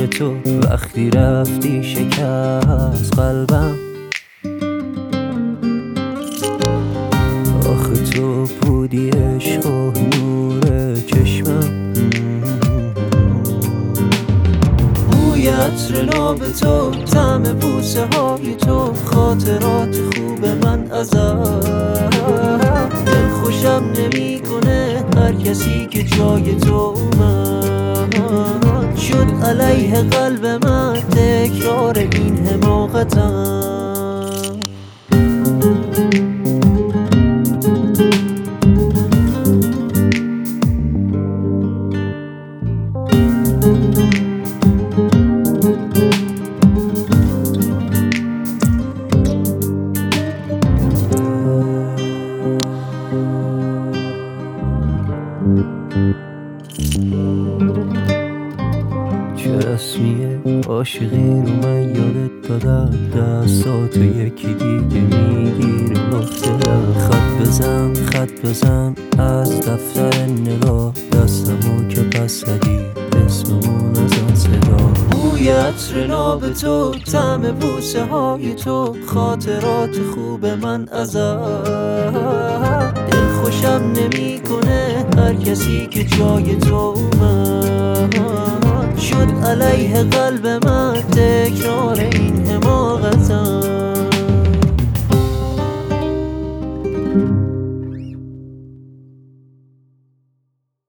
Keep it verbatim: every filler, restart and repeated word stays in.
تو وقتی رفتی شکست قلبم. آخه تو بودی عشق و نور چشمم. بوی عطر ناب تو، طعم بوسه های تو، خاطرات خوب من ازت. دل خوشم نمی کنه هر کسی که جای تو اومد. شد علیه قلب من تکرار این حماقتم. چه رسمیه عاشقی رو من یادت دادم، دستاتو یکی دیگه میگیره مختلم. خط بزن خط بزن از دفتر نگاه، دستمو که پس زدی اسممون از آن صدا. بوی عطر ناب تو، طعم بوسه های تو، خاطرات خوب من ازت. دل خوشم نمی کنه هر کسی که جای تو اومد. شد علیه قلب من تکرار